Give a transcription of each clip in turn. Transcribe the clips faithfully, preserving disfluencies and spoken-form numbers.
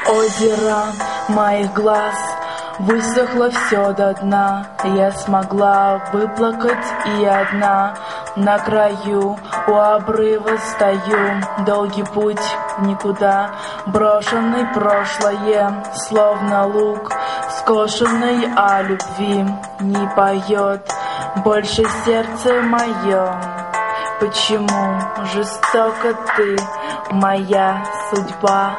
Озеро моих глаз высохло все до дна. Я смогла выплакать и одна. На краю у обрыва стою. Долгий путь в никуда, брошенный прошлое, словно лук скошенный, о любви не поет больше сердце мое. Почему жестоко ты, моя судьба?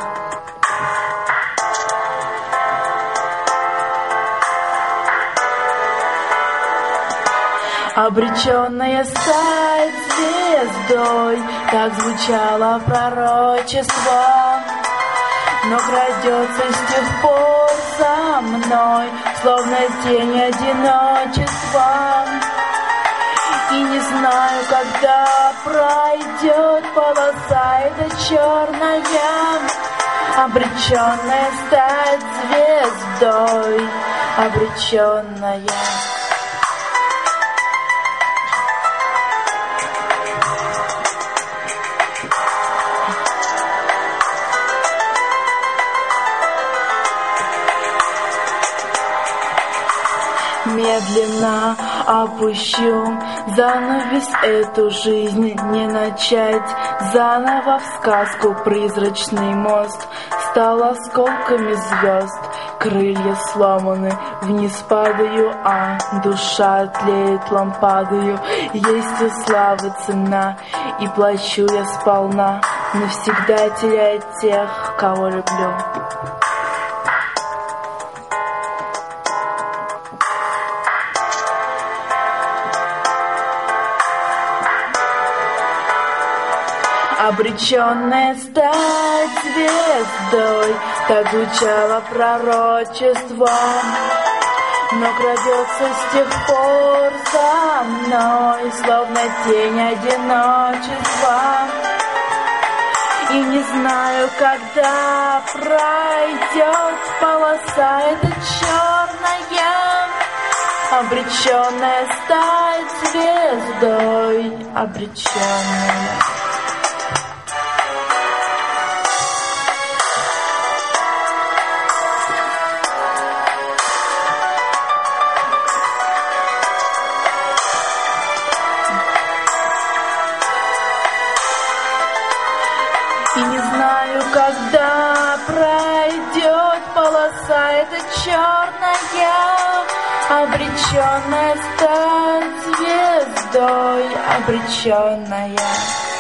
Обреченная стать звездой, так звучало пророчество, но крадется с тех пор за мной, словно тень одиночества. И не знаю, когда пройдет полоса эта черная, обреченная стать звездой, обреченная. Медленно опущу занавес эту жизнь, не начать заново в сказку. Призрачный мост стал осколками звезд, крылья сломаны, вниз падаю, а душа тлеет лампадою. Есть у славы цена, и плачу я сполна, навсегда теряя тех, кого люблю. Обреченная стать звездой, так звучало пророчество, но крадется с тех пор за мной, словно тень одиночества. И не знаю, когда пройдет полоса эта черная, обреченная стать звездой, обреченная. И не знаю, когда пройдет полоса эта черная, обреченная стать звездой, обреченная.